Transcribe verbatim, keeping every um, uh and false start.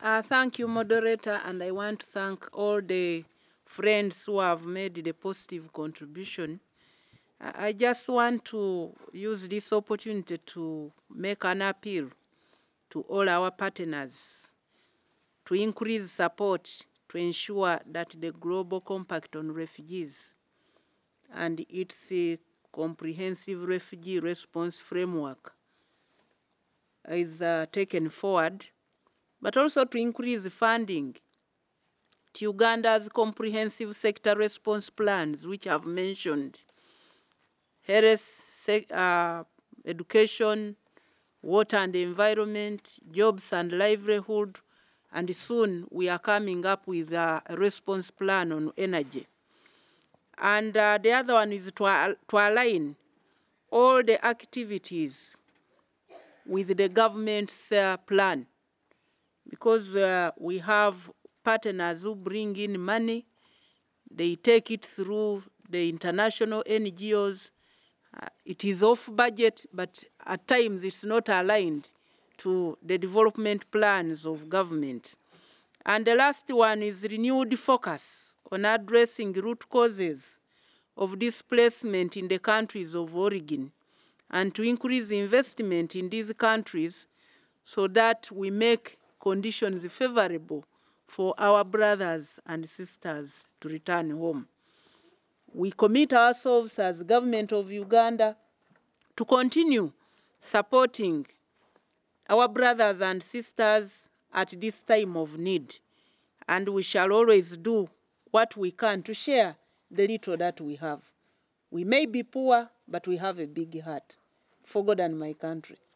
Uh, thank you, moderator, and I want to thank all the friends who have made the positive contribution. I just want to use this opportunity to make an appeal to all our partners to increase support to ensure that the Global Compact on Refugees and its uh, comprehensive refugee response framework is uh, taken forward, but also to increase funding to Uganda's comprehensive sector response plans, which I've mentioned, health, uh, education, water and environment, jobs and livelihood, and soon we are coming up with a response plan on energy. And uh, the other one is to, uh, to align all the activities with the government's uh, plan, because uh, we have partners who bring in money, they take it through the international N G Os. Uh, it is off budget, but at times it's not aligned to the development plans of government. And the last one is renewed focus on addressing root causes of displacement in the countries of origin, and to increase investment in these countries so that we make conditions favorable for our brothers and sisters to return home. We commit ourselves as government of Uganda to continue supporting our brothers and sisters at this time of need. And we shall always do what we can to share the little that we have. We may be poor, but we have a big heart for God and my country.